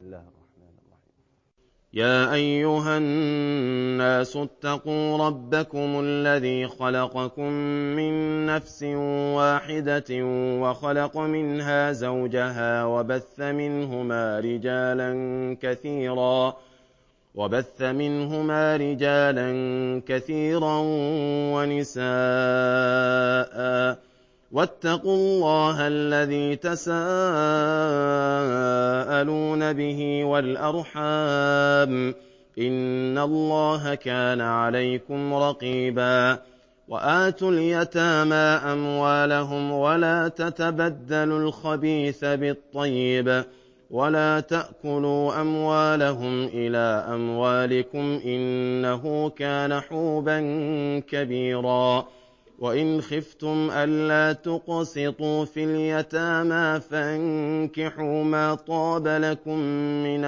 الله الرحمن الرحيم. يا أيها الناس اتقوا ربكم الذي خلقكم من نفس واحدة وخلق منها زوجها وبث منهما رجالا كثيرا ونساء، واتقوا الله الذي تساءلون به والأرحام، إن الله كان عليكم رقيبا. وآتوا اليتامى أموالهم ولا تتبدلوا الخبيث بالطيب، ولا تأكلوا أموالهم إلى أموالكم إنه كان حوبا كبيرا. وإن خفتم ألا تقسطوا في اليتامى فانكحوا ما طاب لكم من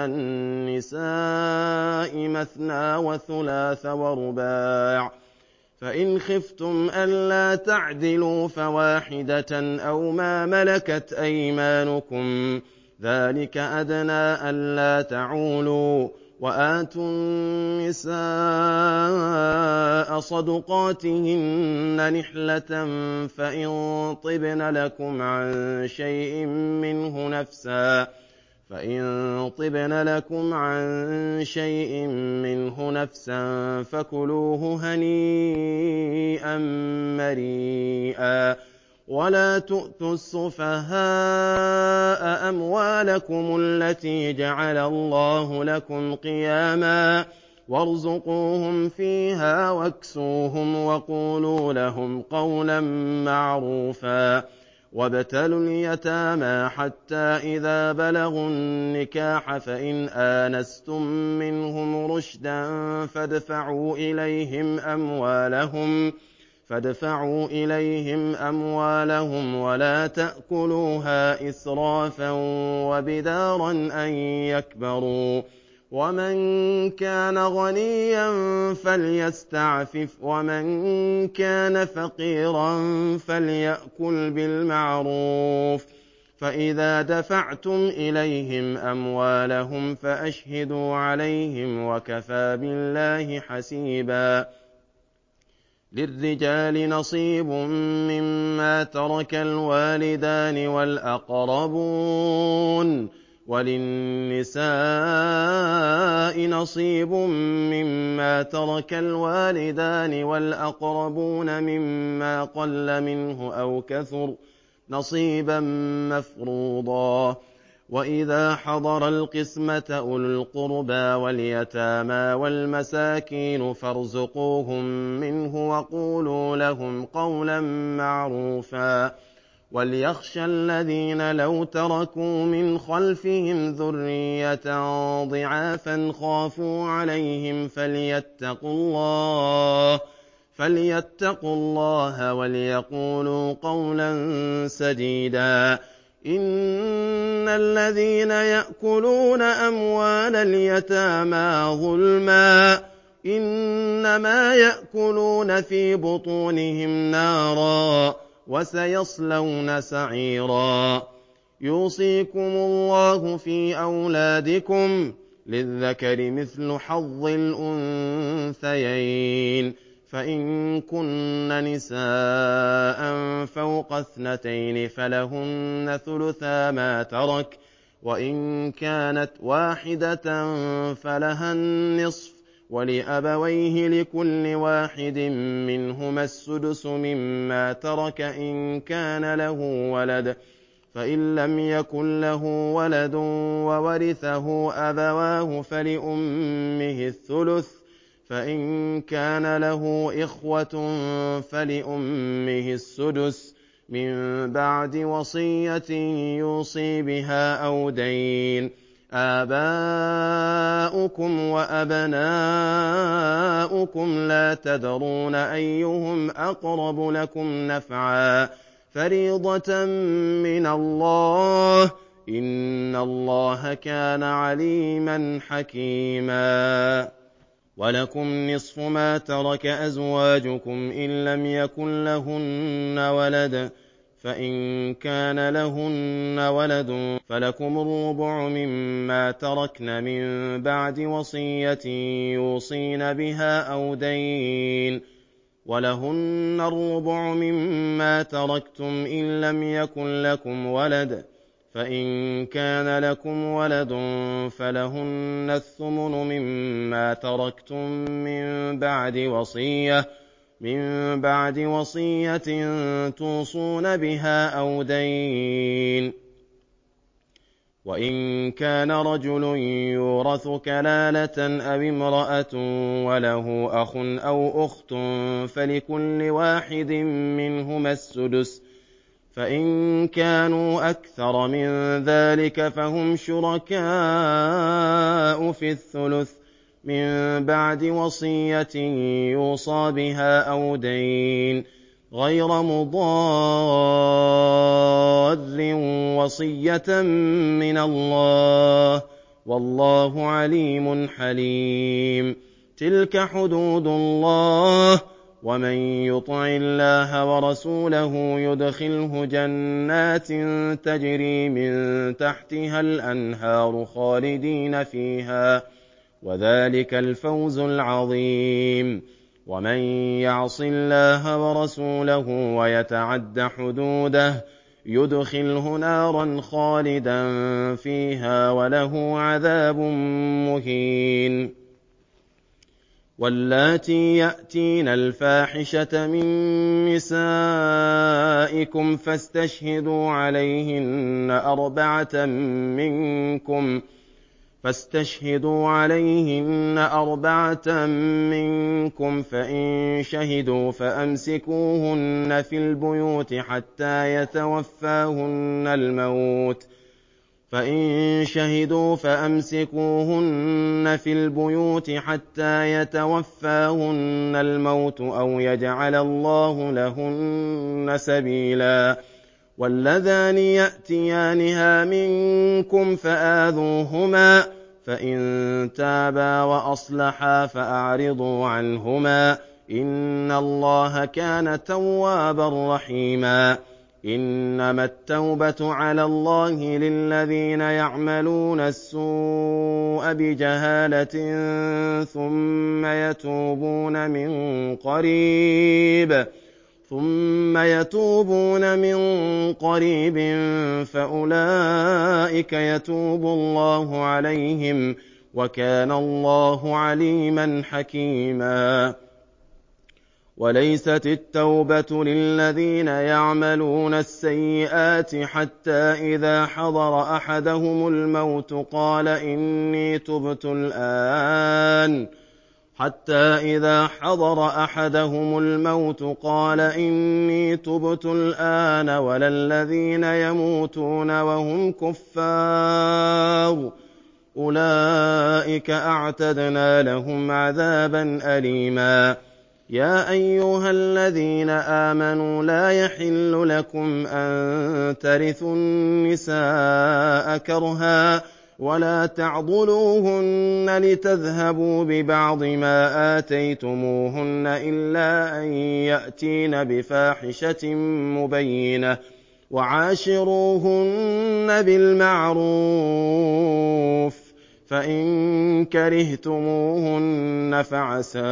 النساء مثنى وثلاث ورباع، فإن خفتم ألا تعدلوا فواحدة أو ما ملكت أيمانكم، ذلك أدنى ألا تعولوا. وآتوا النساء صدقاتهن نحلة، فإن طبن لكم عن شيء منه نفسا فكلوه هنيئا مريئا. ولا تؤتوا السفهاء أموالكم التي جعل الله لكم قياما، وارزقوهم فيها واكسوهم وقولوا لهم قولا معروفا. وابتلوا اليتامى حتى إذا بلغوا النكاح فإن آنستم منهم رشدا فادفعوا إليهم أموالهم ولا تأكلوها إسرافا وبدارا أن يكبروا. ومن كان غنيا فليستعفف، ومن كان فقيرا فليأكل بالمعروف. فإذا دفعتم إليهم أموالهم فأشهدوا عليهم وكفى بالله حسيبا. للرجال نصيب مما ترك الوالدان والأقربون، وللنساء نصيب مما ترك الوالدان والأقربون مما قل منه أو كثر نصيبا مفروضا. وإذا حضر القسمة أولو القربى واليتامى والمساكين فارزقوهم منه وقولوا لهم قولا معروفا. وليخشى الذين لو تركوا من خلفهم ذرية ضعافا خافوا عليهم فليتقوا الله وليقولوا قولا سديدا. إن الذين يأكلون أموال اليتامى ظلما إنما يأكلون في بطونهم نارا وسيصلون سعيرا. يوصيكم الله في أولادكم للذكر مثل حظ الأنثيين، فإن كن نساء فوق 2 فلهن ثلثا ما ترك، وإن كانت واحدة فلها النصف، ولأبويه لكل واحد منهما السدس مما ترك إن كان له ولد، فإن لم يكن له ولد وورثه أبواه فلأمه الثلث، فإن كان له إخوة فلأمه السدس من بعد وصية يوصي بها أو دين. آباؤكم وأبناؤكم لا تدرون أيهم أقرب لكم نفعا فريضة من الله إن الله كان عليما حكيما. ولكم نصف ما ترك أزواجكم إن لم يكن لهن ولد، فإن كان لهن ولد فلكم الربع مما تركن من بعد وصية يوصين بها أو دين، ولهن الربع مما تركتم إن لم يكن لكم ولد، فإن كان لكم ولد فلهن الثمن مما تركتم من بعد وصية توصون بها أو دين. وإن كان رجل يورث كلالة أو امرأة وله أخ أو أخت فلكل واحد منهما السدس، فإن كانوا أكثر من ذلك فهم شركاء في الثلث من بعد وصية يوصى بها أو دين، غير مضار، وصية من الله، والله عليم حليم. تلك حدود الله، ومن يطع الله ورسوله يدخله جنات تجري من تحتها الأنهار خالدين فيها، وذلك الفوز العظيم. ومن يعص الله ورسوله ويتعد حدوده يدخله نارا خالدا فيها وله عذاب مهين. واللاتي يأتين الفاحشة من نسائكم فاستشهدوا عليهن أربعة منكم، فإن شهدوا فأمسكوهن في البيوت حتى يتوفاهن الموت أو يجعل الله لهن سبيلا. واللذان يأتيانها منكم فآذوهما، فإن تابا وأصلحا فأعرضوا عنهما، إن الله كان توابا رحيما. إنما التوبة على الله للذين يعملون السوء بجهالة ثم يتوبون من قريب فأولئك يتوب الله عليهم، وكان الله عليما حكيما. وليست التوبة للذين يعملون السيئات حتى إذا حضر أحدهم الموت قال إني تبت الآن ولا الذين يموتون وهم كفار، أولئك أعتدنا لهم عذابا أليما. يا أيها الذين آمنوا لا يحل لكم أن ترثوا النساء كرها ولا تعضلوهن لتذهبوا ببعض ما آتيتموهن إلا أن يأتين بفاحشة مبينة، وعاشروهن بالمعروف، فإن كرهتموهن فعسى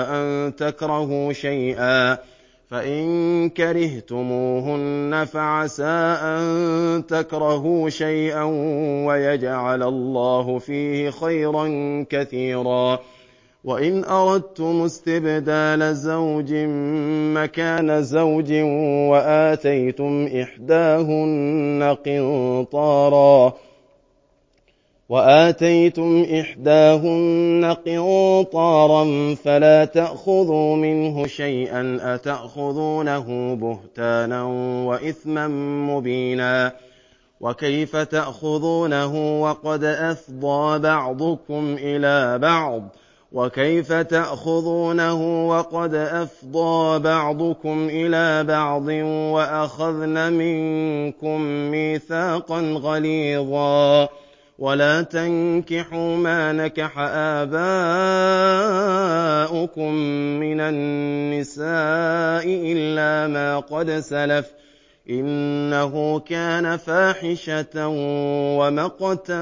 أن تكرهوا شيئا ويجعل الله فيه خيرا كثيرا. وإن أردتم استبدال زوج مكان زوج وآتيتم إحداهن قنطارا فلا تأخذوا منه شيئا، أتأخذونه بهتانا وإثما مبينا. وكيف تأخذونه وقد أفضى بعضكم إلى بعض وأخذن منكم ميثاقا غليظا. ولا تنكحوا ما نكح آباؤكم من النساء إلا ما قد سلف، إنه كان فاحشة ومقتا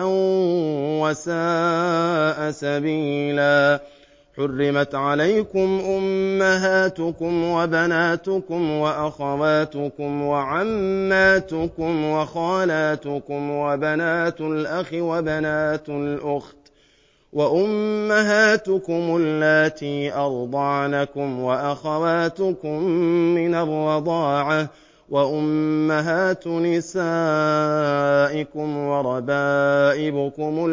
وساء سبيلا. حرمت عليكم أمهاتكم وبناتكم وأخواتكم وعماتكم وخالاتكم وبنات الأخ وبنات الأخت وأمهاتكم اللاتي أرضعنكم وأخواتكم من الرضاعة وأمهات نسائكم وربائبكم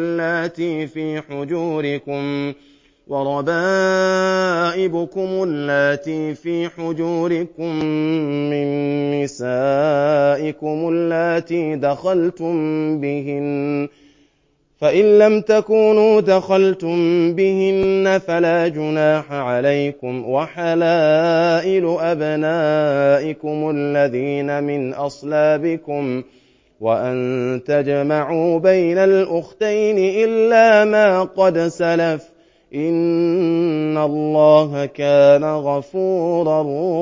اللاتي في حجوركم من نسائكم اللاتي دخلتم بهن، فإن لم تكونوا دخلتم بهن فلا جناح عليكم، وحلائل أبنائكم الذين من أصلابكم، وأن تجمعوا بين الأختين إلا ما قد سلف، إن الله كان غفورا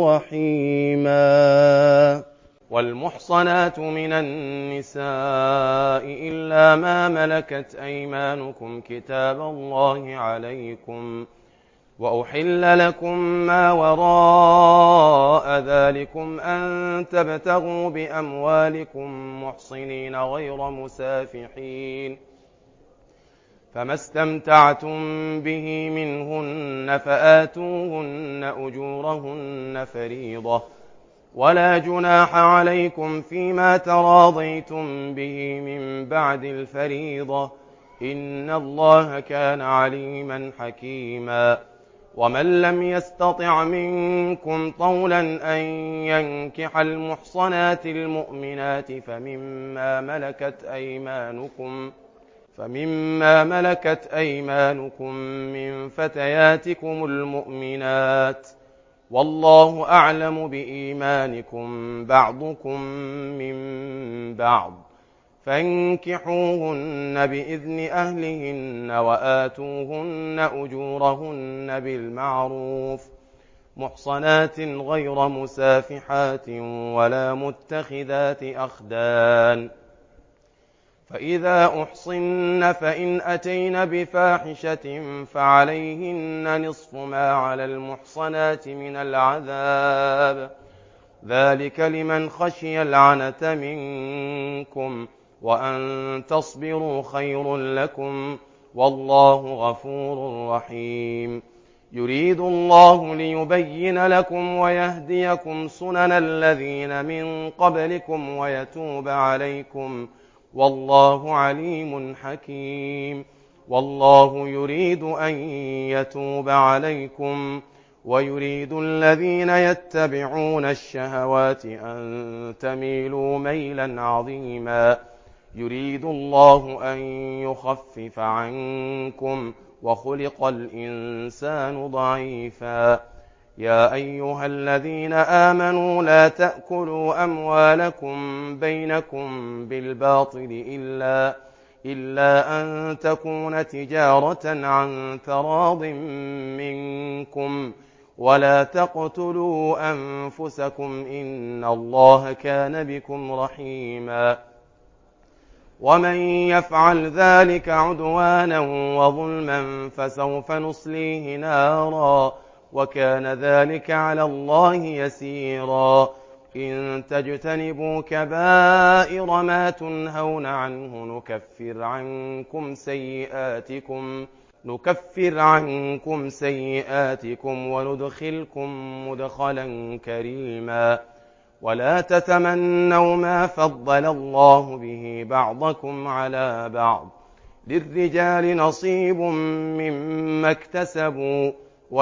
رحيما. والمحصنات من النساء إلا ما ملكت أيمانكم كتاب الله عليكم، وأحل لكم ما وراء ذلكم أن تبتغوا بأموالكم محصنين غير مسافحين، فما استمتعتم به منهن فآتوهن أجورهن فريضة، ولا جناح عليكم فيما تراضيتم به من بعد الفريضة، إن الله كان عليما حكيما. ومن لم يستطع منكم طولا أن ينكح المحصنات المؤمنات فمما ملكت أيمانكم من فتياتكم المؤمنات، والله أعلم بإيمانكم بعضكم من بعض، فانكحوهن بإذن أهلهن وآتوهن أجورهن بالمعروف، محصنات غير مسافحات ولا متخذات أخدان. فإذا أحصن فإن أتين بفاحشة فعليهن نصف ما على المحصنات من العذاب، ذلك لمن خشي العنة منكم، وأن تصبروا خير لكم، والله غفور رحيم. يريد الله ليبين لكم ويهديكم سنن الذين من قبلكم ويتوب عليكم، والله عليم حكيم. والله يريد أن يتوب عليكم، ويريد الذين يتبعون الشهوات أن تميلوا ميلا عظيما. يريد الله أن يخفف عنكم، وخلق الإنسان ضعيفا. يا أيها الذين آمنوا لا تأكلوا أموالكم بينكم بالباطل إلا أن تكون تجارة عن تراض منكم، ولا تقتلوا أنفسكم، إن الله كان بكم رحيما. ومن يفعل ذلك عدوانا وظلما فسوف نصليه نارا، وكان ذلك على الله يسيرا. إن تجتنبوا كبائر ما تنهون عنه نكفر عنكم سيئاتكم وندخلكم مدخلا كريما. ولا تتمنوا ما فضل الله به بعضكم على بعض، للرجال نصيب مما اكتسبوا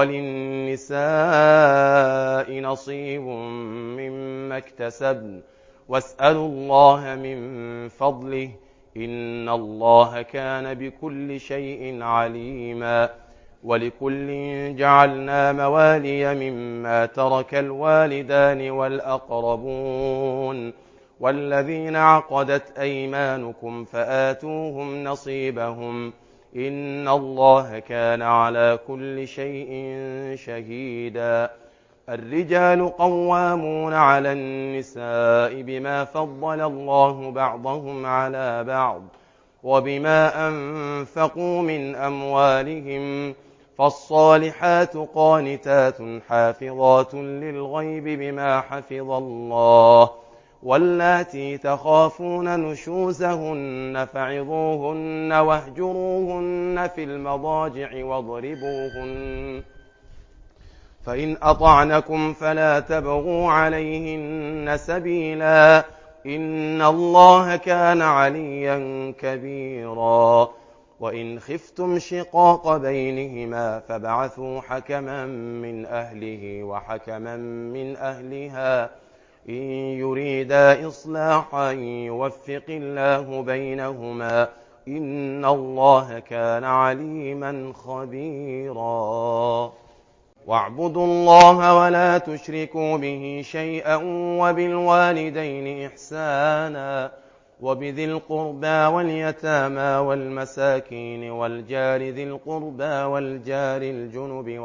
وللنساء نصيب مما اكتسبن، واسألوا الله من فضله، إن الله كان بكل شيء عليما. ولكل جعلنا موالي مما ترك الوالدان والأقربون والذين عقدت أيمانكم فآتوهم نصيبهم، إن الله كان على كل شيء شهيدا. الرجال قوامون على النساء بما فضل الله بعضهم على بعض وبما أنفقوا من أموالهم، فالصالحات قانتات حافظات للغيب بما حفظ الله، واللاتي تخافون نشوزهن فعظوهن واهجروهن في المضاجع واضربوهن، فإن أطعنكم فلا تبغوا عليهن سبيلا، إن الله كان عليا كبيرا. وإن خفتم شقاق بينهما فابعثوا حكما من أهله وحكما من أهلها إن يريدا إصلاحا يوفق الله بينهما، إن الله كان عليما خبيرا. واعبدوا الله ولا تشركوا به شيئا وبالوالدين إحسانا وبذي القربى واليتامى والمساكين والجار ذي القربى والجار الجنب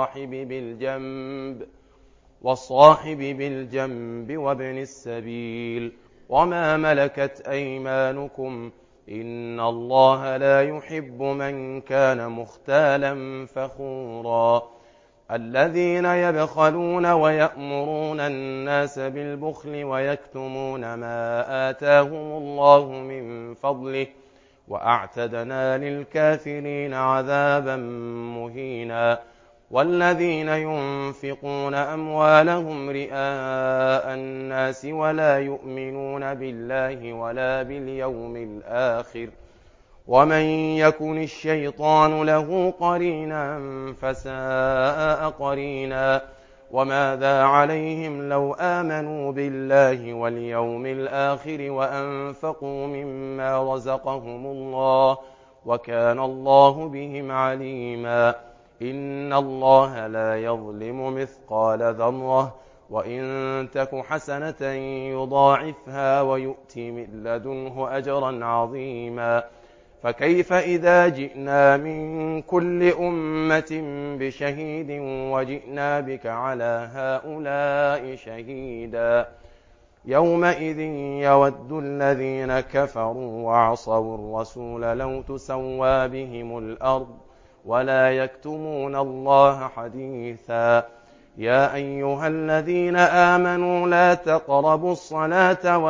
والصاحب بالجنب وابن السبيل وما ملكت أيمانكم، إن الله لا يحب من كان مختالا فخورا. الذين يبخلون ويأمرون الناس بالبخل ويكتمون ما آتاهم الله من فضله، وأعتدنا للكافرين عذابا مهينا. والذين ينفقون أموالهم رئاء الناس ولا يؤمنون بالله ولا باليوم الآخر، ومن يكن الشيطان له قرينا فساء قرينا. وماذا عليهم لو آمنوا بالله واليوم الآخر وأنفقوا مما رزقهم الله، وكان الله بهم عليما. إن الله لا يظلم مثقال ذرة، وإن تك حسنة يضاعفها ويؤت من لدنه أجرا عظيما. فكيف إذا جئنا من كل أمة بشهيد وجئنا بك على هؤلاء شهيدا، يومئذ يود الذين كفروا وعصوا الرسول لو تسوى بهم الأرض ولا يكتمون الله حديثا. يا أيها الذين آمنوا لا تقربوا الصلاة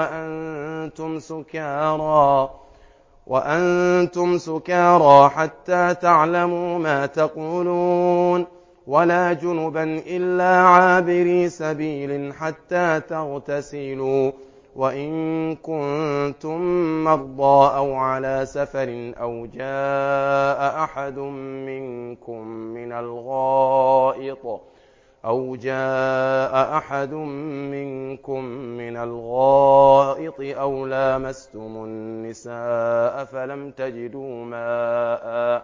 وأنتم سكارى حتى تعلموا ما تقولون، ولا جنبا إلا عابري سبيل حتى تغتسلوا، وإن كنتم مرضى أو على سفر أو جاء أحد منكم من الغائط أو لامستم النساء فلم تجدوا ماء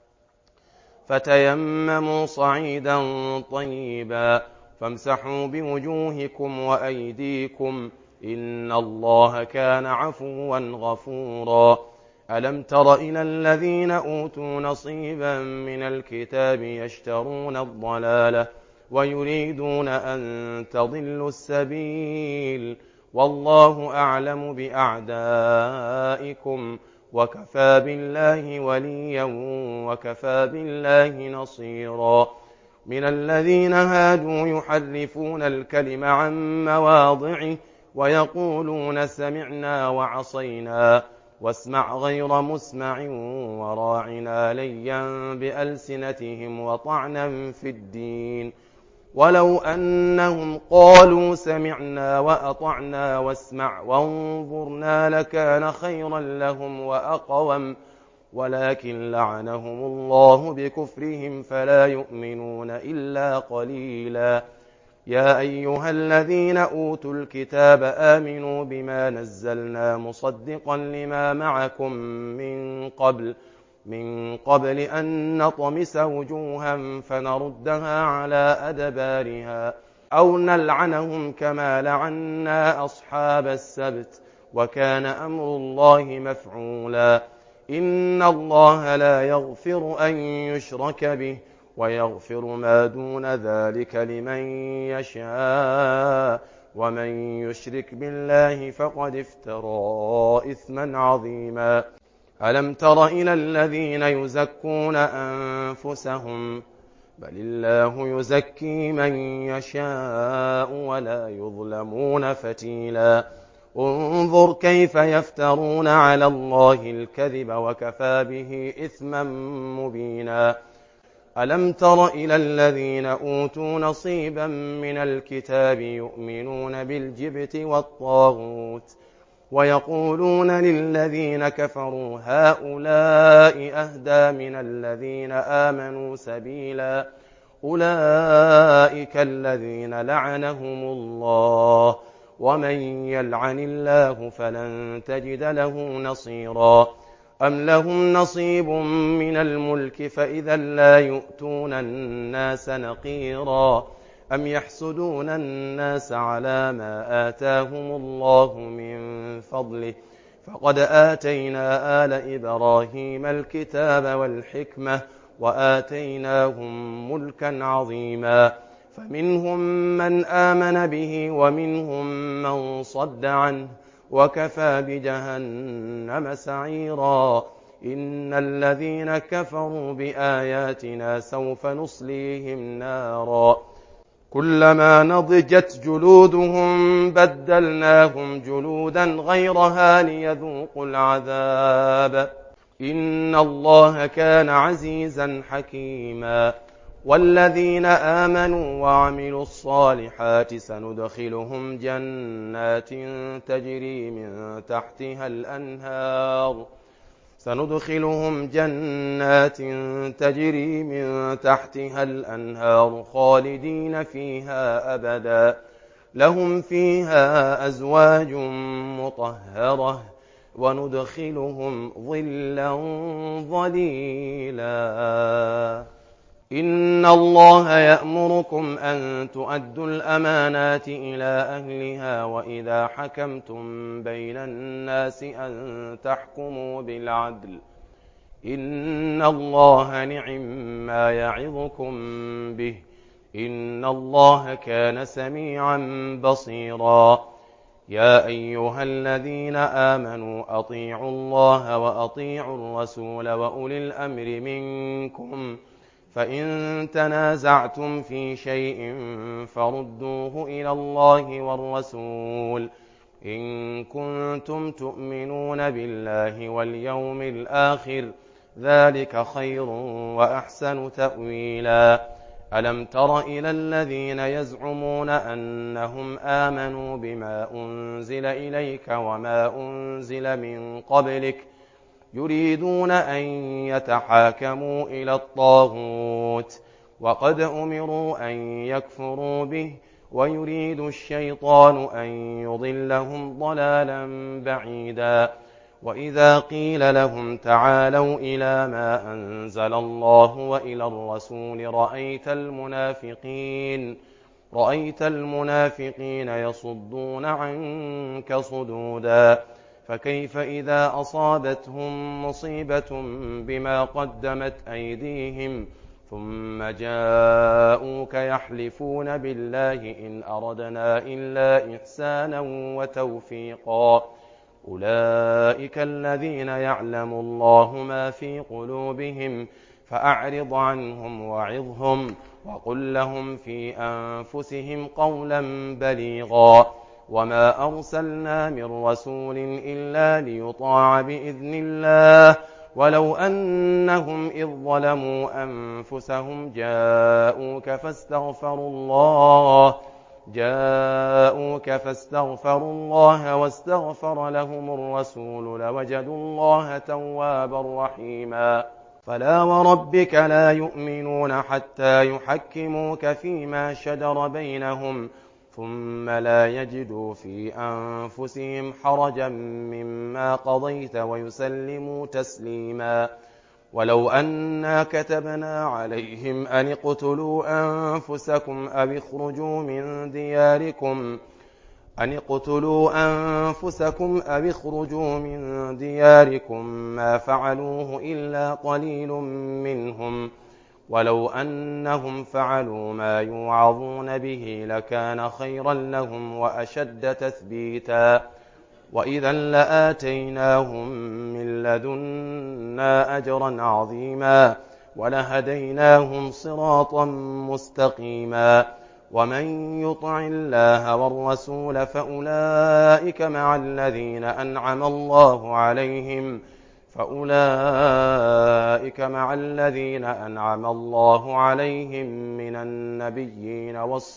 فتيمموا صعيدا طيبا فامسحوا بوجوهكم وأيديكم، إن الله كان عفوا غفورا. ألم تر إلى الذين أوتوا نصيبا من الكتاب يشترون الضلالة ويريدون أن تضلوا السبيل، والله أعلم بأعدائكم، وكفى بالله وليا وكفى بالله نصيرا. من الذين هادوا يحرفون الكلم عن مواضعه ويقولون سمعنا وعصينا واسمع غير مسمع وراعنا ليا بألسنتهم وطعنا في الدين، ولو أنهم قالوا سمعنا وأطعنا واسمع وانظرنا لكان خيرا لهم وأقوم، ولكن لعنهم الله بكفرهم فلا يؤمنون إلا قليلا. يا أيها الذين أوتوا الكتاب آمنوا بما نزلنا مصدقا لما معكم من قبل أن نطمس وجوها فنردها على أدبارها أو نلعنهم كما لعنا أصحاب السبت، وكان أمر الله مفعولا. إن الله لا يغفر أن يشرك به ويغفر ما دون ذلك لمن يشاء ومن يشرك بالله فقد افترى إثما عظيما. ألم تر إلى الذين يزكون أنفسهم بل الله يزكي من يشاء ولا يظلمون فتيلا. انظر كيف يفترون على الله الكذب وكفى به إثما مبينا. ألم تر إلى الذين أوتوا نصيبا من الكتاب يؤمنون بالجبت والطاغوت ويقولون للذين كفروا هؤلاء أهدى من الذين آمنوا سبيلا. أولئك الذين لعنهم الله ومن يلعن الله فلن تجد له نصيرا. أم لهم نصيب من الملك فإذا لا يؤتون الناس نقيرا. أم يحسدون الناس على ما آتاهم الله من فضله فقد آتينا آل إبراهيم الكتاب والحكمة وآتيناهم ملكا عظيما. فمنهم من آمن به ومنهم من صد عنه وكفى بجهنم سعيرا. إن الذين كفروا بآياتنا سوف نصليهم نارا كلما نضجت جلودهم بدلناهم جلودا غيرها ليذوقوا العذاب إن الله كان عزيزا حكيما. والذين آمنوا وعملوا الصالحات سندخلهم جنات تجري من تحتها الأنهار خالدين فيها أبدا لهم فيها أزواج مطهرة وندخلهم ظلا ظليلا. إن الله يأمركم أن تؤدوا الأمانات إلى أهلها وإذا حكمتم بين الناس أن تحكموا بالعدل إن الله نعم يعظكم به إن الله كان سميعا بصيرا. يا أيها الذين آمنوا أطيعوا الله وأطيعوا الرسول وأولي الأمر منكم فإن تنازعتم في شيء فردوه إلى الله والرسول إن كنتم تؤمنون بالله واليوم الآخر ذلك خير وأحسن تأويلا. ألم تر إلى الذين يزعمون أنهم آمنوا بما أنزل إليك وما أنزل من قبلك يريدون أن يتحاكموا إلى الطاغوت وقد أمروا أن يكفروا به ويريد الشيطان أن يضلهم ضلالا بعيدا. وإذا قيل لهم تعالوا إلى ما أنزل الله وإلى الرسول رأيت المنافقين يصدون عنك صدودا. فكيف إذا أصابتهم مصيبة بما قدمت أيديهم ثم جاءوك يحلفون بالله إن أردنا إلا إحسانا وتوفيقا أولئك الذين يعلم الله ما في قلوبهم فأعرض عنهم وعظهم وقل لهم في أنفسهم قولا بليغا. وما أرسلنا من رسول إلا ليطاع بإذن الله ولو أنهم إذ ظلموا أنفسهم جاءوك فاستغفروا الله واستغفر لهم الرسول لوجدوا الله توابا رحيما. فلا وربك لا يؤمنون حتى يحكموك فيما شجر بينهم ثم لا يجدوا في أنفسهم حرجا مما قضيت ويسلموا تسليما. ولو أنا كتبنا عليهم أن اقتلوا أنفسكم أو اخرجوا من دياركم ما فعلوه إلا قليل منهم ولو أنهم فعلوا ما يوعظون به لكان خيرا لهم وأشد تثبيتا وإذا لآتيناهم من لدنا أجرا عظيما ولهديناهم صراطا مستقيما ومن يطع الله والرسول فأولئك مع الذين أنعم الله عليهم من النبيين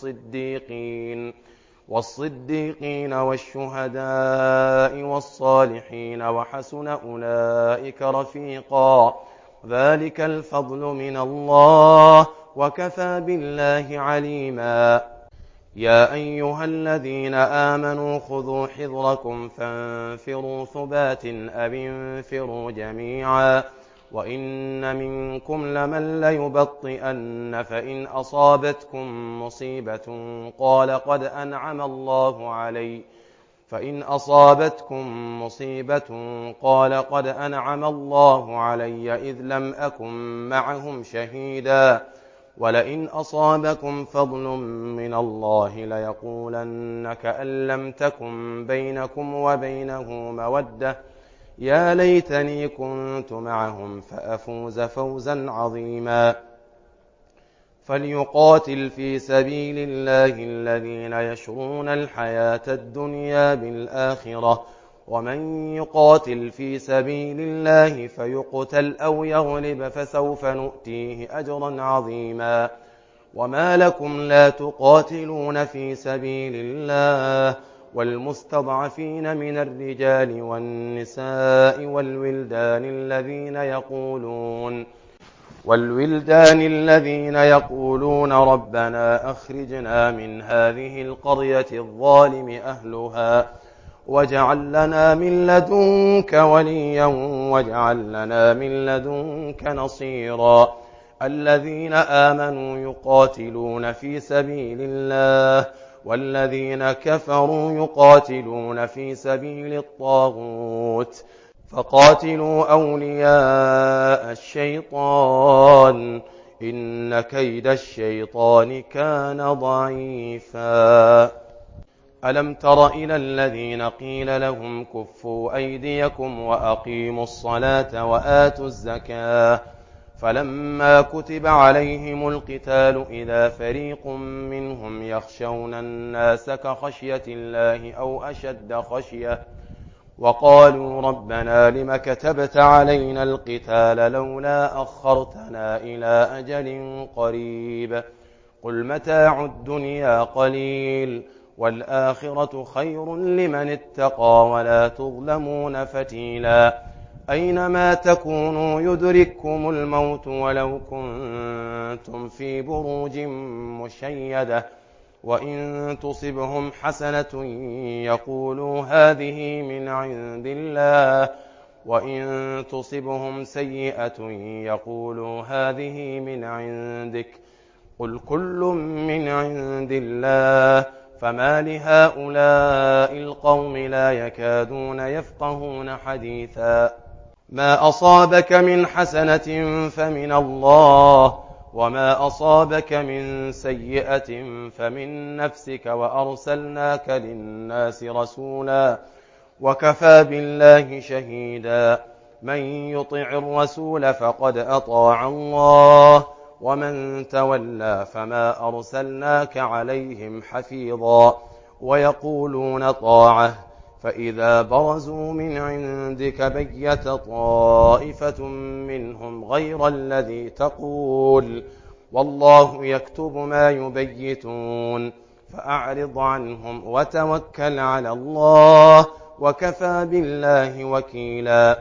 والصديقين والشهداء والصالحين وحسن أولئك رفيقا ذلك الفضل من الله وكفى بالله عليما يا أيها الذين آمنوا خذوا حذركم فانفروا ثبات أو انفروا جميعا وإن منكم لمن ليبطئن فإن أصابتكم مصيبة قال قد أنعم الله علي إذ لم أكن معهم شهيدا ولئن أصابكم فضل من الله ليقولن كأن لم تكن بينكم وبينه مودة يا ليتني كنت معهم فأفوز فوزا عظيما فليقاتل في سبيل الله الذين يشرون الحياة الدنيا بالآخرة ومن يقاتل في سبيل الله فيقتل أو يغلب فسوف نؤتيه أجرا عظيما وما لكم لا تقاتلون في سبيل الله والمستضعفين من الرجال والنساء والولدان الذين يقولون ربنا أخرجنا من هذه القرية الظالم أهلها واجعل لنا من لدنك وليا واجعل لنا من لدنك نصيرا الذين آمنوا يقاتلون في سبيل الله والذين كفروا يقاتلون في سبيل الطاغوت فقاتلوا أولياء الشيطان إن كيد الشيطان كان ضعيفا ألم تر إلى الذين قيل لهم كفوا أيديكم وأقيموا الصلاة وآتوا الزكاة فلما كتب عليهم القتال إذا فريق منهم يخشون الناس كخشية الله أو أشد خشية وقالوا ربنا لم كتبت علينا القتال لولا أخرتنا إلى أجل قريب قل متاع الدنيا قليل والآخرة خير لمن اتقى ولا تظلمون فتيلا أينما تكونوا يدرككم الموت ولو كنتم في بروج مشيدة وإن تصبهم حسنة يقولوا هذه من عند الله وإن تصبهم سيئة يقولوا هذه من عندك قل كل من عند الله فما لهؤلاء القوم لا يكادون يفقهون حديثا ما أصابك من حسنة فمن الله وما أصابك من سيئة فمن نفسك وأرسلناك للناس رسولا وكفى بالله شهيدا من يطع الرسول فقد أطاع الله ومن تولى فما أرسلناك عليهم حفيظا ويقولون طاعة فإذا برزوا من عندك بيت طائفة منهم غير الذي تقول والله يكتب ما يبيتون فأعرض عنهم وتوكل على الله وكفى بالله وكيلا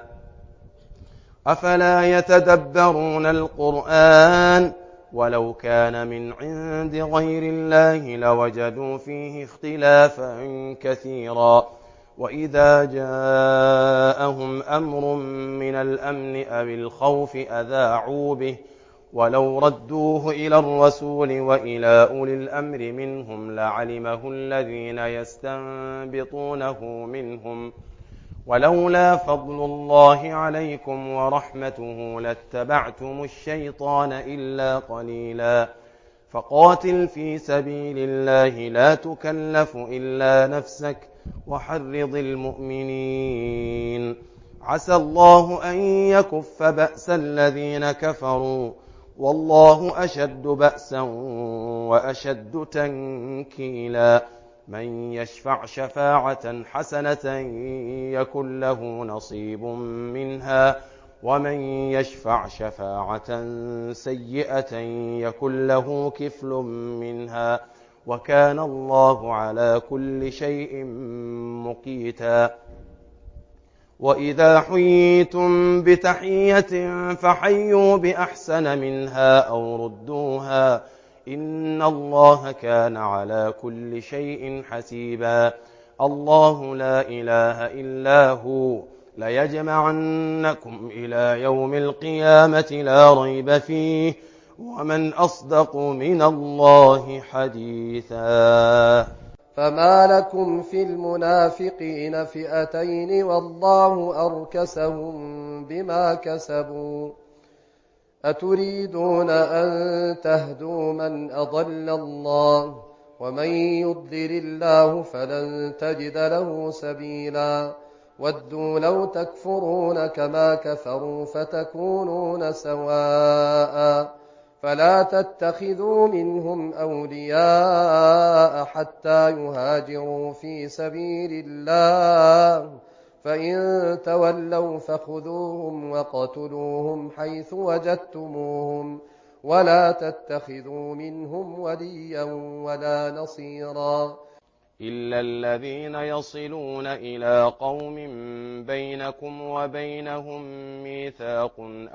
أفلا يتدبرون القرآن ولو كان من عند غير الله لوجدوا فيه اختلافا كثيرا وإذا جاءهم أمر من الأمن أو الخوف أذاعوا به ولو ردوه إلى الرسول وإلى أولي الأمر منهم لعلمه الذين يستنبطونه منهم ولولا فضل الله عليكم ورحمته لاتبعتم الشيطان إلا قليلا فقاتل في سبيل الله لا تكلف إلا نفسك وحرض المؤمنين عسى الله أن يكف بأس الذين كفروا والله أشد بأسا وأشد تنكيلا من يشفع شفاعة حسنة يكن له نصيب منها ومن يشفع شفاعة سيئة يكن له كفل منها وكان الله على كل شيء مقيتا وإذا حييتم بتحية فحيوا بأحسن منها أو ردوها إن الله كان على كل شيء حسيبا الله لا إله إلا هو ليجمعنكم إلى يوم القيامة لا ريب فيه ومن أصدق من الله حديثا فما لكم في المنافقين فئتين والله أركسهم بما كسبوا أتريدون أن تهدوا من أضل الله ومن يضلل الله فلن تجد له سبيلا ودوا لو تكفرون كما كفروا فتكونون سواء فلا تتخذوا منهم أولياء حتى يهاجروا في سبيل الله فإن تولوا فخذوهم وقتلوهم حيث وجدتموهم ولا تتخذوا منهم وليا ولا نصيرا إلا الذين يصلون إلى قوم بينكم وبينهم ميثاق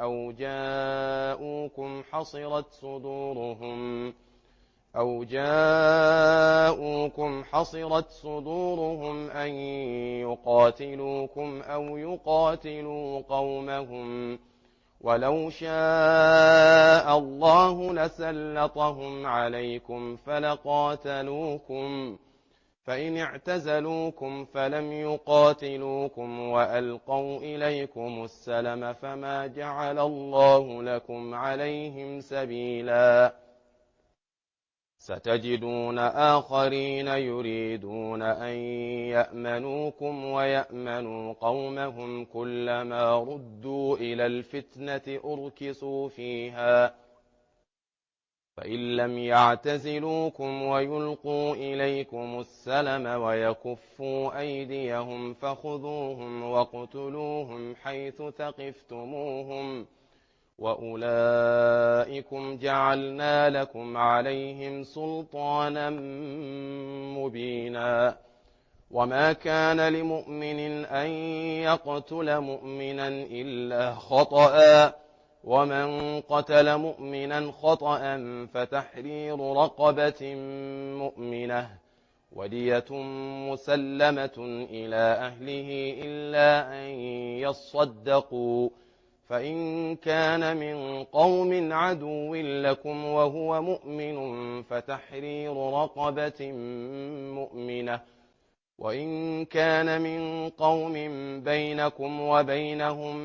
أو جاءوكم حصرت صدورهم أن يقاتلوكم أو يقاتلوا قومهم ولو شاء الله لسلطهم عليكم فلقاتلوكم فإن اعتزلوكم فلم يقاتلوكم وألقوا إليكم السلم فما جعل الله لكم عليهم سبيلا ستجدون آخرين يريدون أن يأمنوكم ويأمنوا قومهم كلما ردوا إلى الفتنة أركسوا فيها فإن لم يعتزلوكم ويلقوا إليكم السلم ويكفوا أيديهم فخذوهم واقتلوهم حيث ثقفتموهم وأولئكم جعلنا لكم عليهم سلطانا مبينا وما كان لمؤمن أن يقتل مؤمنا إلا خطأ ومن قتل مؤمنا خطأ فتحرير رقبة مؤمنة ودية مسلمة إلى أهله إلا أن يصدقوا فإن كان من قوم عدو لكم وهو مؤمن فتحرير رقبة مؤمنة وإن كان من قوم بينكم وبينهم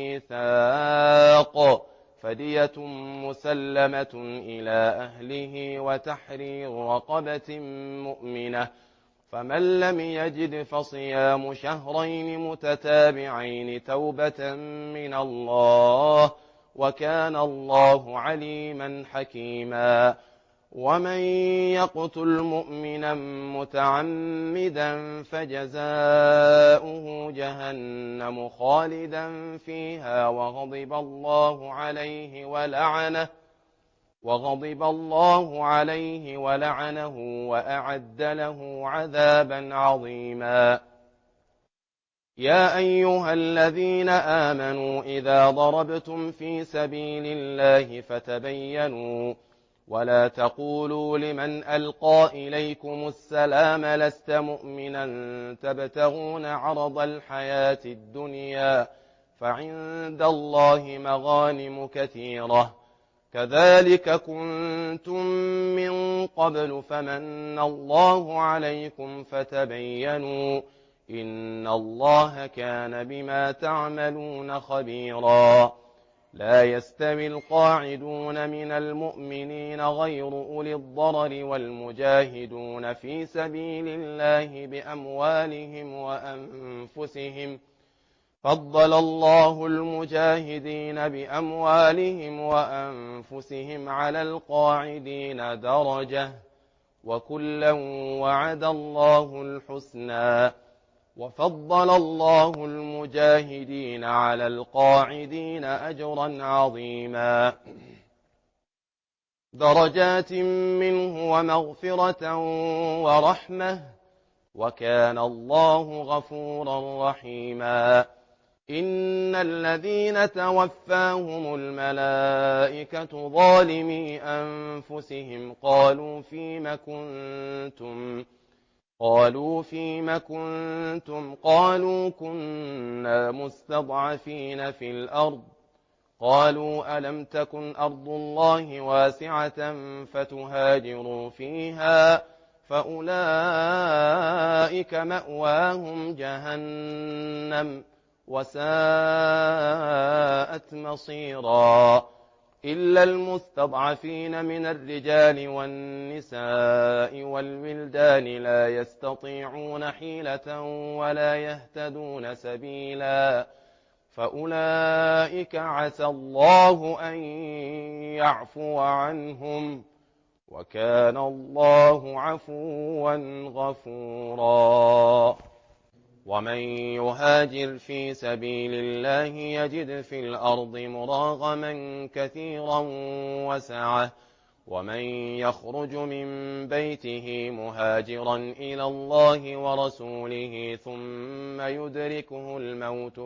ميثاق فدية مسلمة إلى أهله وتحرير رقبة مؤمنة فمن لم يجد فصيام شهرين متتابعين توبة من الله وكان الله عليما حكيما ومن يقتل مؤمنا متعمدا فجزاؤه جهنم خالدا فيها وغضب الله عليه ولعنه وأعد له عذابا عظيما يا أيها الذين آمنوا إذا ضربتم في سبيل الله فتبينوا ولا تقولوا لمن ألقى إليكم السلام لست مؤمنا تبتغون عرض الحياة الدنيا فعند الله مغانم كثيرة كذلك كنتم من قبل فمن الله عليكم فتبينوا إن الله كان بما تعملون خبيرا. لا يستوي القاعدون من المؤمنين غير أولي الضرر والمجاهدون في سبيل الله بأموالهم وأنفسهم. فضل الله المجاهدين بأموالهم وأنفسهم على القاعدين درجة، وكلا وعد الله الحسنى. وفضل الله المجاهدين على القاعدين أجرا عظيما، درجات منه ومغفرة ورحمة، وكان الله غفورا رحيما. إن الذين توفاهم الملائكة ظالمي أنفسهم قالوا فيم كنتم قالوا كنا مستضعفين في الأرض. قالوا ألم تكن أرض الله واسعة فتهاجروا فيها فأولئك مأواهم جهنم وساءت مصيرا. إلا المستضعفين من الرجال والنساء والولدان لا يستطيعون حيلة ولا يهتدون سبيلا، فأولئك عسى الله أن يعفو عنهم، وكان الله عفوا غفورا. ومن يهاجر في سبيل الله يجد في الأرض مراغما كثيرا وسعة. ومن يخرج من بيته مهاجرا إلى الله ورسوله ثم يدركه الموت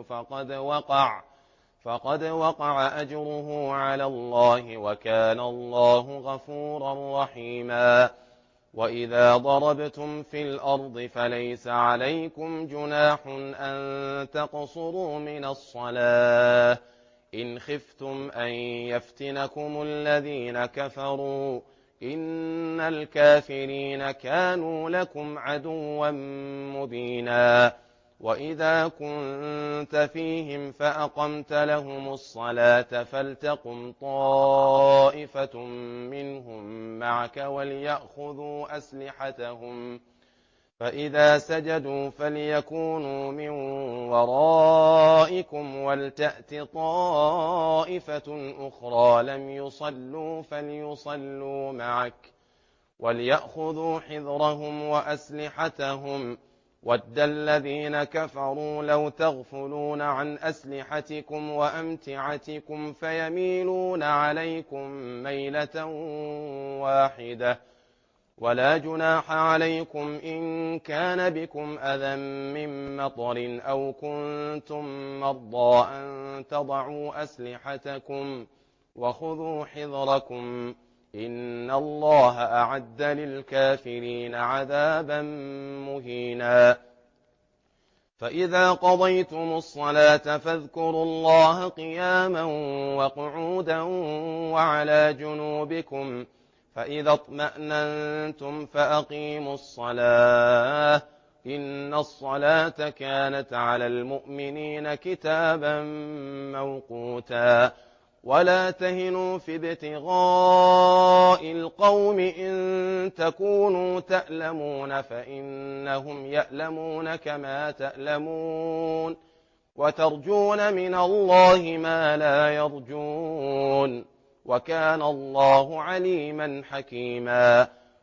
فقد وقع أجره على الله، وكان الله غفورا رحيما. وإذا ضربتم في الأرض فليس عليكم جناح أن تقصروا من الصلاة إن خفتم أن يفتنكم الذين كفروا، إن الكافرين كانوا لكم عدوا مبينا. وإذا كنت فيهم فأقمت لهم الصلاة فلتقم طائفة منهم معك وليأخذوا أسلحتهم، فإذا سجدوا فليكونوا من ورائكم ولتأت طائفة أخرى لم يصلوا فليصلوا معك وليأخذوا حذرهم وأسلحتهم. ود الذين كفروا لو تغفلون عن أسلحتكم وأمتعتكم فيميلون عليكم ميلة واحدة. ولا جناح عليكم إن كان بكم أذى من مطر أو كنتم مرضى أن تضعوا أسلحتكم وخذوا حذركم، إن الله أعد للكافرين عذابا مهينا. فإذا قضيتم الصلاة فاذكروا الله قياما وقعودا وعلى جنوبكم، فإذا اطمأننتم فأقيموا الصلاة إن الصلاة كانت على المؤمنين كتابا موقوتا. ولا تهنوا في ابتغاء القوم إن تكونوا تألمون فإنهم يألمون كما تألمون، وترجون من الله ما لا يرجون، وكان الله عليما حكيما.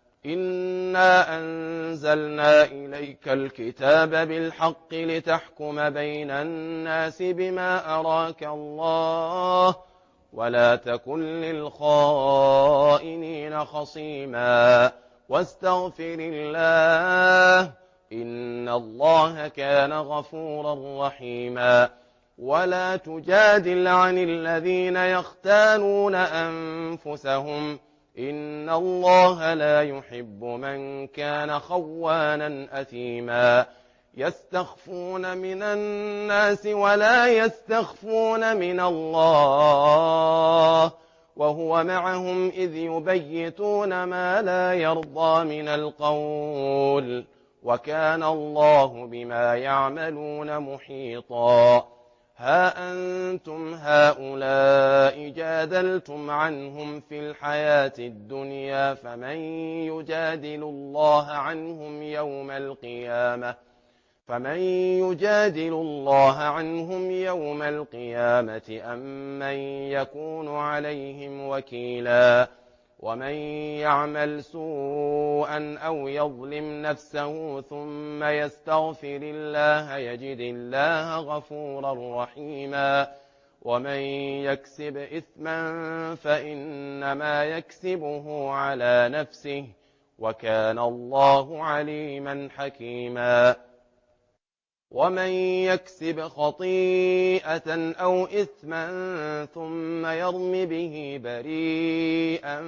إنا أنزلنا إليك الكتاب بالحق لتحكم بين الناس بما أراك الله، ولا تكن للخائنين خصيما، واستغفر الله إن الله كان غفورا رحيما. ولا تجادل عن الذين يختانون أنفسهم إن الله لا يحب من كان خوانا أثيما. يستخفون من الناس ولا يستخفون من الله وهو معهم إذ يبيتون ما لا يرضى من القول، وكان الله بما يعملون محيطا. ها أنتم هؤلاء جادلتم عنهم في الحياة الدنيا فمن يجادل الله عنهم يوم القيامة أم من يكون عليهم وكيلا. ومن يعمل سوءا أو يظلم نفسه ثم يستغفر الله يجد الله غفورا رحيما. ومن يكسب إثما فإنما يكسبه على نفسه وكان الله عليما حكيما. ومن يكسب خطيئة أو إثما ثم يرم به بريئا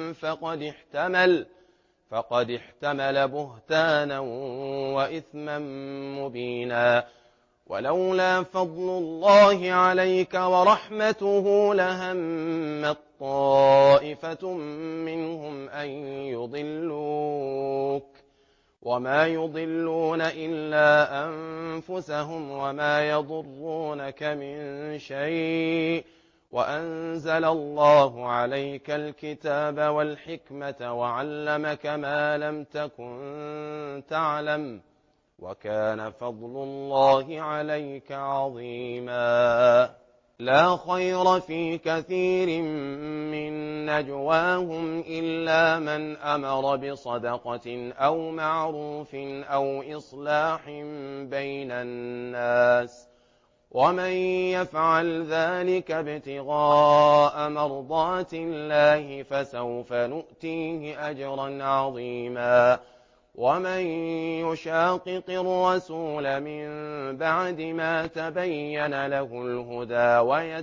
فقد احتمل بهتانا وإثما مبينا. ولولا فضل الله عليك ورحمته لهمت طائفة منهم أن يضلوك وما يضلون إلا أنفسهم وما يضرونك من شيء وأنزل الله عليك الكتاب والحكمة وعلمك ما لم تكن تعلم وكان فضل الله عليك عظيما. لا خير في كثير من نجواهم إلا من أمر بصدقة أو معروف أو إصلاح بين الناس ومن يفعل ذلك ابتغاء مرضات الله فسوف نؤتيه أجرا عظيما. ومن يشاقق الرسول من بعد ما تبين له الهدى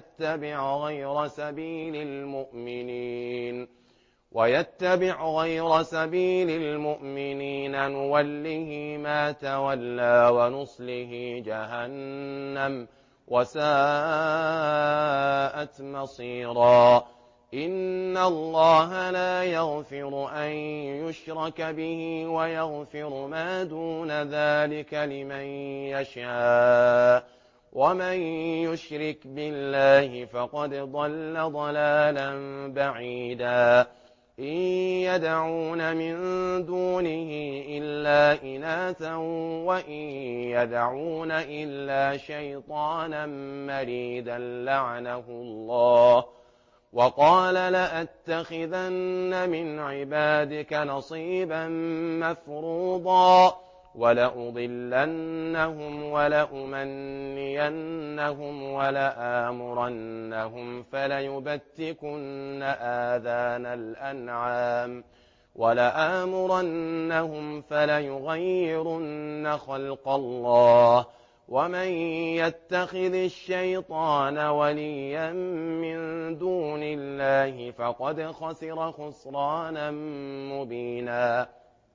ويتبع غير سبيل المؤمنين نوله ما تولى ونصله جهنم وساءت مصيرا. إن الله لا يغفر أن يشرك به ويغفر ما دون ذلك لمن يشاء ومن يشرك بالله فقد ضل ضلالا بعيدا. إن يدعون من دونه إلا إناثا وإن يدعون إلا شيطانا مريدا لعنه الله وقال لأتخذن من عبادك نصيبا مفروضا ولأضلنهم ولأمنينهم ولآمرنهم فليبتكن آذان الأنعام ولآمرنهم فليغيرن خلق الله. ومن يتخذ الشيطان وليا من دون الله فقد خسر خسرانا مبينا.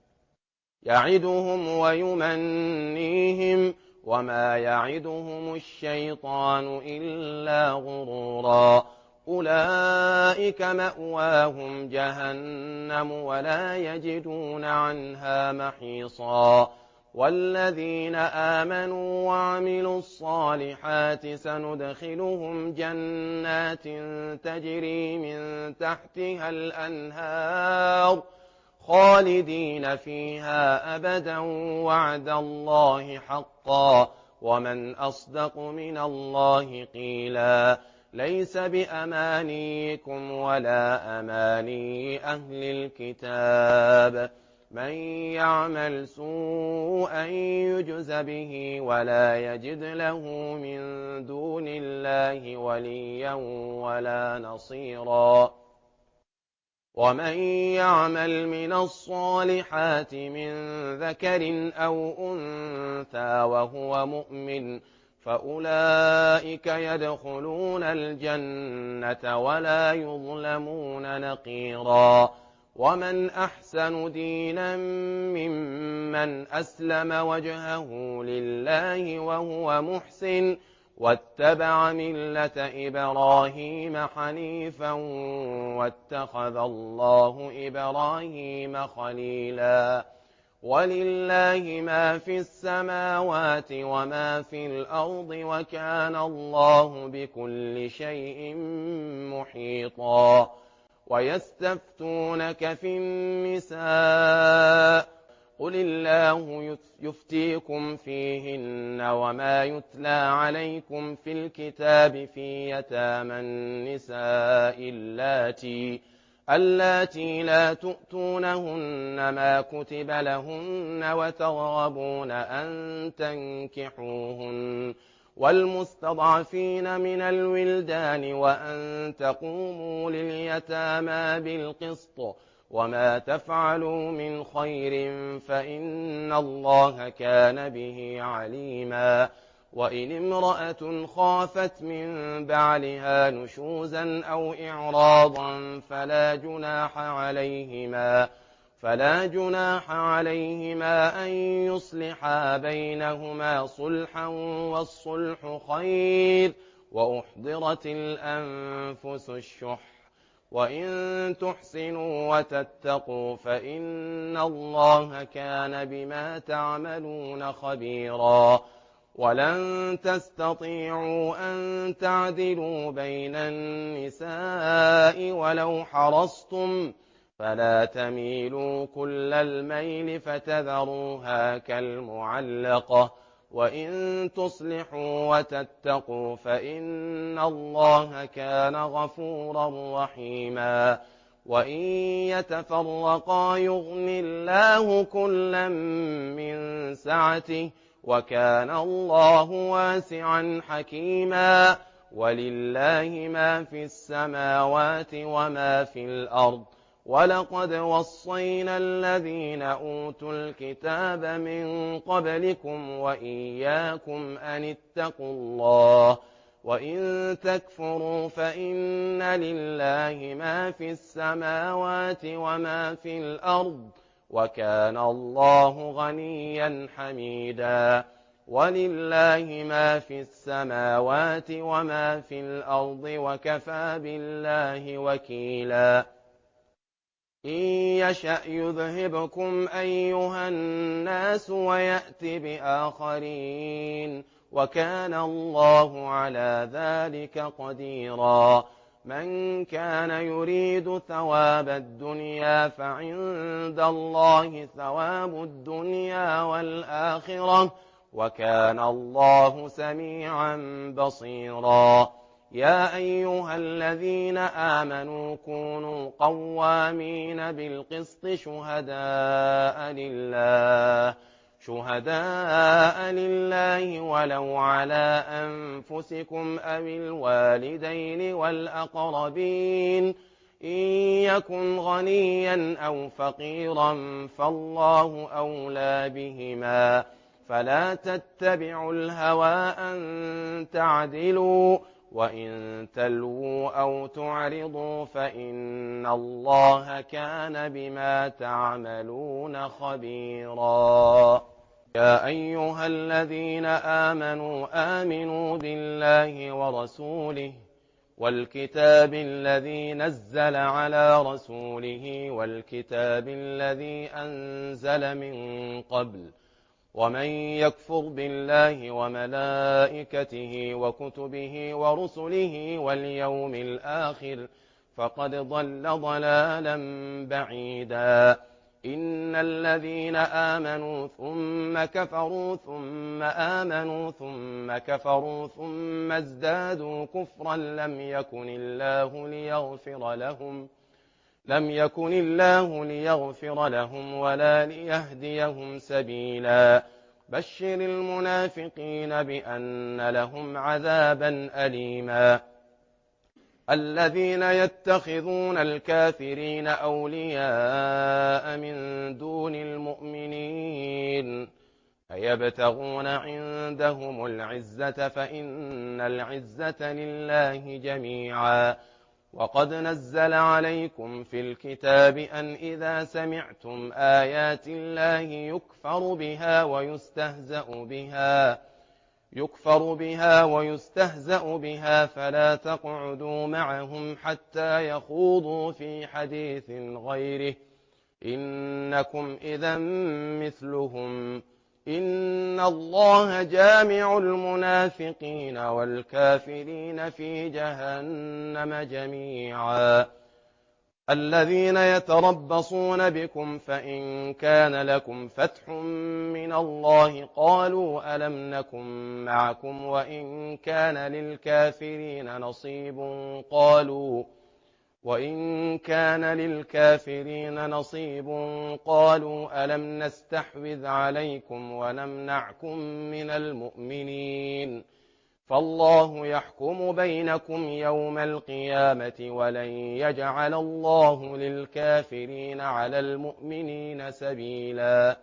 يعدهم ويمنيهم وما يعدهم الشيطان إلا غرورا. أولئك مأواهم جهنم ولا يجدون عنها محيصا. والذين آمنوا وعملوا الصالحات سندخلهم جنات تجري من تحتها الأنهار خالدين فيها أبدا وعد الله حقا ومن أصدق من الله قيلا. ليس بأمانيكم ولا أماني أهل الكتاب من يعمل سوءا يجز به ولا يجد له من دون الله وليا ولا نصيرا. ومن يعمل من الصالحات من ذكر أو أنثى وهو مؤمن فأولئك يدخلون الجنة ولا يظلمون نقيرا. ومن أحسن دينا ممن أسلم وجهه لله وهو محسن واتبع ملة إبراهيم حنيفا واتخذ الله إبراهيم خليلا. ولله ما في السماوات وما في الأرض وكان الله بكل شيء محيطا ويستفتونك في النساء قل الله يفتيكم فيهن وما يتلى عليكم في الكتاب في يتامى النساء اللاتي لا تؤتونهن ما كتب لهن وترغبون أن تنكحوهن والمستضعفين من الولدان وأن تقوموا لليتامى بالقسط وما تفعلوا من خير فإن الله كان به عليما وإن امرأة خافت من بعلها نشوزا أو إعراضا فلا جناح عليهما أن يصلحا بينهما صلحا والصلح خير وأحضرت الأنفس الشح وإن تحسنوا وتتقوا فإن الله كان بما تعملون خبيرا ولن تستطيعوا أن تعدلوا بين النساء ولو حرصتم فلا تميلوا كل الميل فتذروها كالمعلقة وإن تصلحوا وتتقوا فإن الله كان غفورا رحيما وإن يتفرقا يغن الله كلا من سعته وكان الله واسعا حكيما ولله ما في السماوات وما في الأرض ولقد وصينا الذين أوتوا الكتاب من قبلكم وإياكم أن اتقوا الله وإن تكفروا فإن لله ما في السماوات وما في الأرض وكان الله غنيا حميدا ولله ما في السماوات وما في الأرض وكفى بالله وكيلا إن يشأ يذهبكم أيها الناس ويأت بآخرين وكان الله على ذلك قديرا من كان يريد ثواب الدنيا فعند الله ثواب الدنيا والآخرة وكان الله سميعا بصيرا يا أيها الذين آمنوا كونوا قوامين بالقسط شهداء لله ولو على أنفسكم أو الوالدين والأقربين إن يكن غنيا أو فقيرا فالله أولى بهما فلا تتبعوا الهوى أن تعدلوا وإن تلووا أو تعرضوا فإن الله كان بما تعملون خبيرا يا أيها الذين آمنوا بالله ورسوله والكتاب الذي نزل على رسوله والكتاب الذي أنزل من قبل ومن يكفر بالله وملائكته وكتبه ورسله واليوم الآخر فقد ضل ضلالا بعيدا إن الذين آمنوا ثم كفروا ثم آمنوا ثم كفروا ثم ازدادوا كفرا لم يكن الله ليغفر لهم ولا ليهديهم سبيلا بشر المنافقين بأن لهم عذابا أليما الذين يتخذون الكافرين أولياء من دون المؤمنين أيبتغون عندهم العزة فإن العزة لله جميعا وقد نزل عليكم في الكتاب أن إذا سمعتم آيات الله يكفر بها ويستهزأ بها فلا تقعدوا معهم حتى يخوضوا في حديث غيره إنكم إذا مثلهم إن الله جامع المنافقين والكافرين في جهنم جميعا الذين يتربصون بكم فإن كان لكم فتح من الله قالوا ألم نكن معكم وإن كان للكافرين نصيب قالوا ألم نستحوذ عليكم ونمنعكم من المؤمنين فالله يحكم بينكم يوم القيامة ولن يجعل الله للكافرين على المؤمنين سبيلا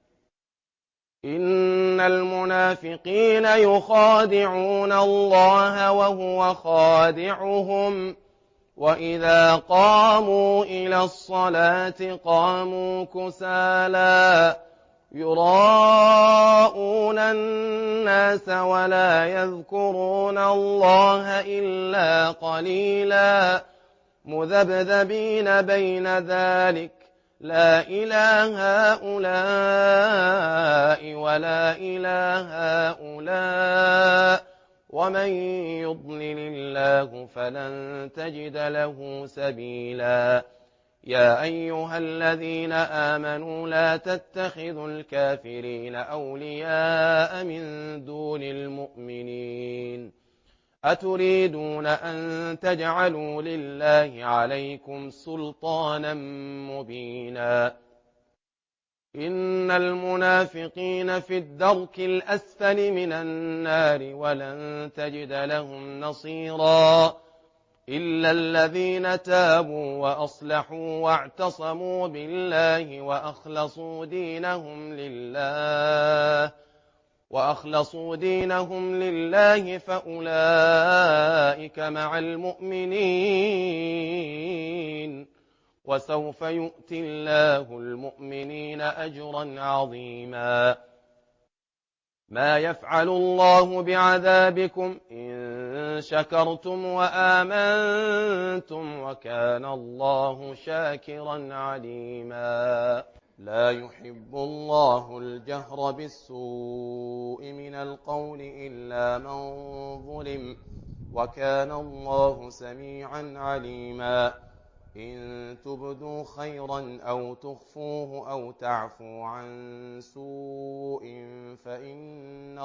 إن المنافقين يخادعون الله وهو خادعهم وإذا قاموا إلى الصلاة قاموا كسالى يراءون الناس ولا يذكرون الله إلا قليلا مذبذبين بين ذلك لا إله هؤلاء ولا إله هؤلاء ومن يضلل الله فلن تجد له سبيلا يا أيها الذين آمنوا لا تتخذوا الكافرين أولياء من دون المؤمنين أتريدون أن تجعلوا لله عليكم سلطانا مبينا إن المنافقين في الدرك الأسفل من النار ولن تجد لهم نصيرا إلا الذين تابوا وأصلحوا واعتصموا بالله وأخلصوا دينهم لله فأولئك مع المؤمنين وسوف يؤتي الله المؤمنين أجرا عظيما ما يفعل الله بعذابكم إن شكرتم وآمنتم وكان الله شاكرا عليما لا يحب الله الجهر بالسوء من القول إلا من ظلم وكان الله سميعا عليما إن تبدوا خيرا أو تخفوه أو تعفوا عن سوء فإن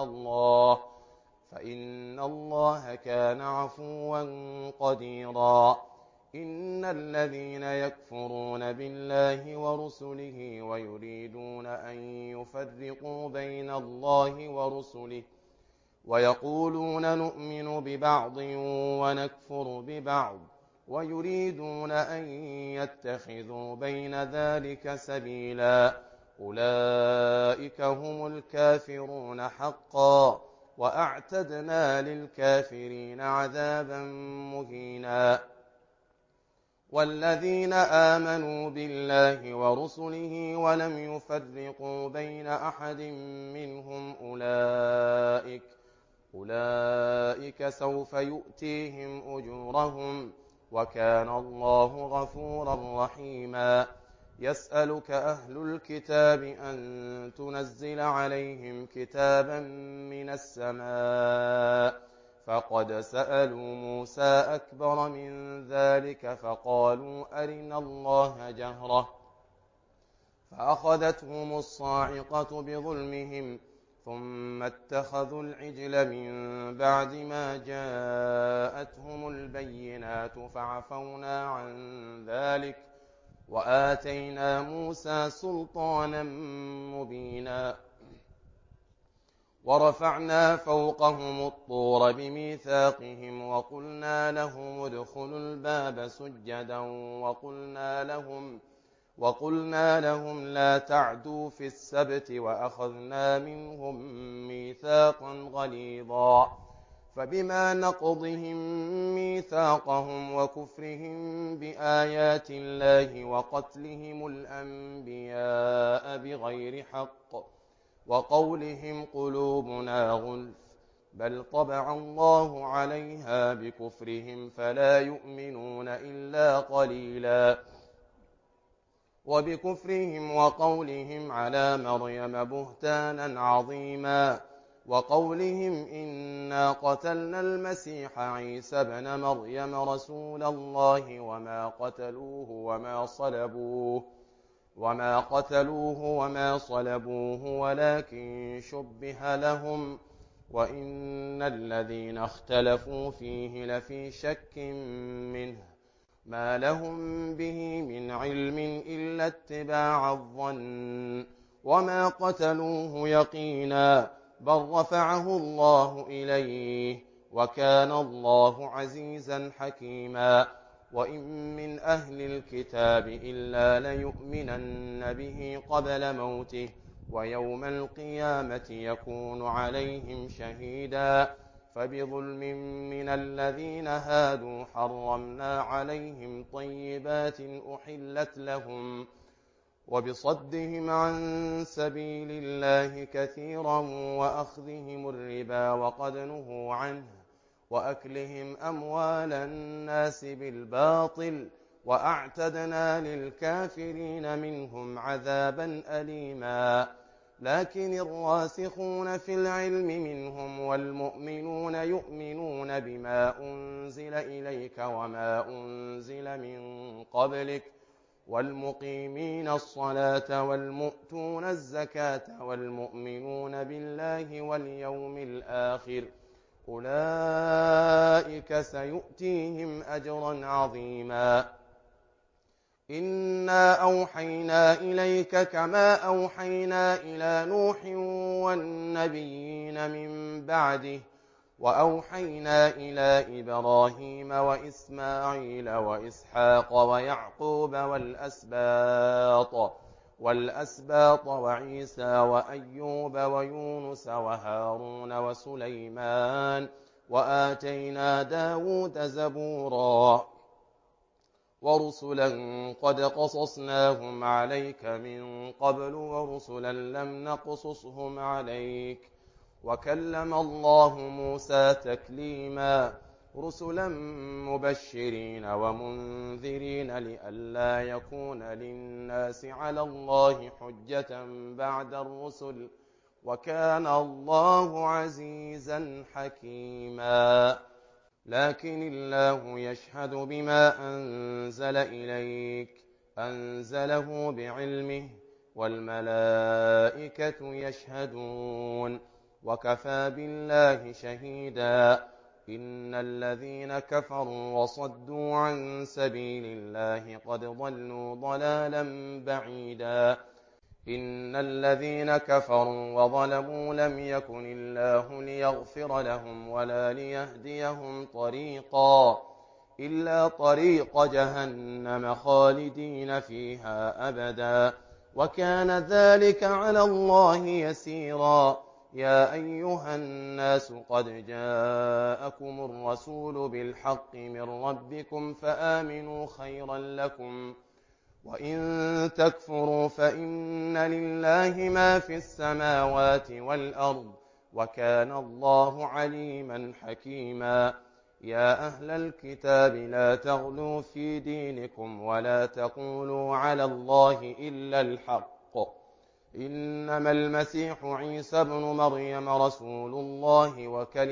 الله كان عفوا قديرا إن الذين يكفرون بالله ورسله ويريدون أن يفرقوا بين الله ورسله ويقولون نؤمن ببعض ونكفر ببعض ويريدون أن يتخذوا بين ذلك سبيلا أولئك هم الكافرون حقا وأعتدنا للكافرين عذابا مهينا والذين آمنوا بالله ورسله ولم يفرقوا بين أحد منهم أولئك سوف يؤتيهم أجورهم وكان الله غفورا رحيما يسألك أهل الكتاب أن تنزل عليهم كتابا من السماء فقد سألوا موسى أكبر من ذلك فقالوا أرنا الله جهرة فأخذتهم الصاعقة بظلمهم ثم اتخذوا العجل من بعد ما جاءتهم البينات فعفونا عن ذلك وآتينا موسى سلطانا مبينا ورفعنا فوقهم الطور بميثاقهم وقلنا لهم ادخلوا الباب سجدا وقلنا لهم لا تعدوا في السبت وأخذنا منهم ميثاقا غليظا فبما نقضهم ميثاقهم وكفرهم بآيات الله وقتلهم الأنبياء بغير حق وقولهم قلوبنا غلف بل طبع الله عليها بكفرهم فلا يؤمنون إلا قليلا وبكفرهم وقولهم على مريم بهتانا عظيما، وقولهم إنا قتلنا المسيح عيسى ابن مريم رسول الله وما قتلوه وما صلبوه ولكن شبه لهم، وإن الذين اختلفوا فيه لفي شك منه، ما لهم به من علم إلا اتباع الظن، وما قتلوه يقينا، بل رفعه الله إليه، وكان الله عزيزا حكيما. وإن من أهل الكتاب إلا ليؤمنن به قبل موته، ويوم القيامة يكون عليهم شهيدا. فبظلم من الذين هادوا حرمنا عليهم طيبات أحلت لهم، وبصدهم عن سبيل الله كثيرا، وأخذهم الربا وقد نهوا عنه، وأكلهم أموال الناس بالباطل، وأعتدنا للكافرين منهم عذابا أليما. لكن الراسخون في العلم منهم والمؤمنون يؤمنون بما أنزل إليك وما أنزل من قبلك، والمقيمين الصلاة والمؤتون الزكاة والمؤمنون بالله واليوم الآخر، أولئك سيؤتيهم أجرا عظيما. إنا أوحينا إليك كما أوحينا إلى نوح والنبيين من بعده، وأوحينا إلى إبراهيم وإسماعيل وإسحاق ويعقوب والأسباط وعيسى وأيوب ويونس وهارون وسليمان، وآتينا داود زبورا، ورسلا قد قصصناهم عليك من قبل، ورسلا لم نقصصهم عليك، وكلم الله موسى تكليما. رسلا مبشرين ومنذرين لئلا يكون للناس على الله حجة بعد الرسل، وكان الله عزيزا حكيما. لكن الله يشهد بما أنزل إليك، أنزله بعلمه، والملائكة يشهدون، وكفى بالله شهيدا. إن الذين كفروا وصدوا عن سبيل الله قد ضلوا ضلالا بعيدا. إن الذين كفروا وظلموا لم يكن الله ليغفر لهم ولا ليهديهم طريقا، إلا طريق جهنم خالدين فيها أبدا، وكان ذلك على الله يسيرا. يا أيها الناس قد جاءكم الرسول بالحق من ربكم فآمنوا خيرا لكم، وإن تكفروا فإن لله ما في السماوات والأرض، وكان الله عليما حكيما. يا أهل الكتاب لا تغلوا في دينكم ولا تقولوا على الله إلا الحق، إنما المسيح عيسى ابن مريم رسول الله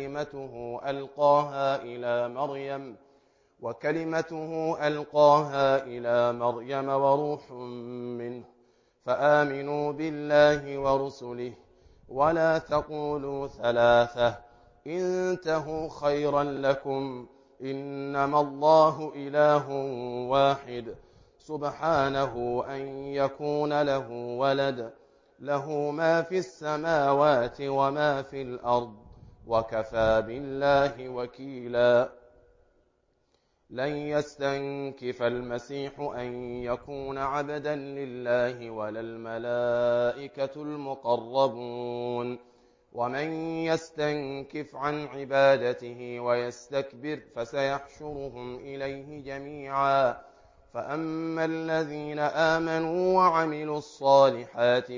وكلمته ألقاها إلى مريم وروح منه، فآمنوا بالله ورسله، ولا تقولوا ثلاثة، انتهوا خيرا لكم، إنما الله إله واحد، سبحانه أن يكون له ولد، له ما في السماوات وما في الأرض، وكفى بالله وكيلا. لن يستنكف المسيح أن يكون عبدا لله ولا الملائكة المقربون، ومن يستنكف عن عبادته ويستكبر فسيحشرهم إليه جميعا. فأما الذين آمنوا وعملوا الصالحات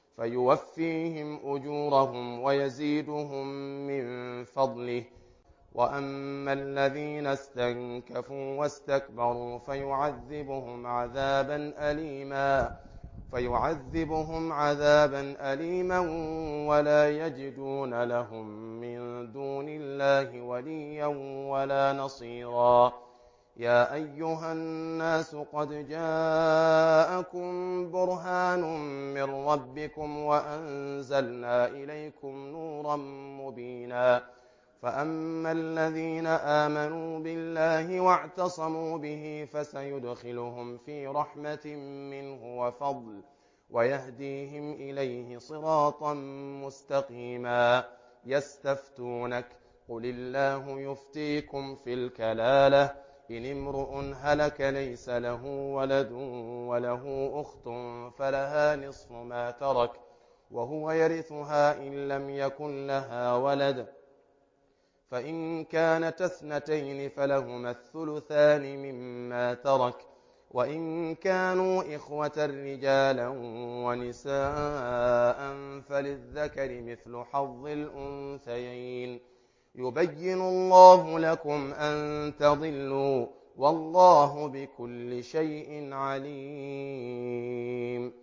فيوفيهم أجورهم ويزيدهم من فضله، وأما الذين استنكفوا واستكبروا فيعذبهم عذابا أليما ولا يجدون لهم من دون الله وليا ولا نصيرا. يا أيها الناس قد جاءكم برهان من ربكم وأنزلنا إليكم نورا مبينا. فأما الذين آمنوا بالله واعتصموا به فسيدخلهم في رحمة منه وفضل ويهديهم إليه صراطا مستقيما. يستفتونك قل الله يفتيكم في الكلالة إن امرؤ هلك ليس له ولد وله أخت فلها نصف ما ترك وهو يرثها إن لم يكن لها ولد، فإن كانت اثنتين فلهما الثلثان مما ترك، وإن كانوا إخوة رجالا ونساء فللذكر مثل حظ الأنثيين. يبين الله لكم أن تضلوا والله بكل شيء عليم.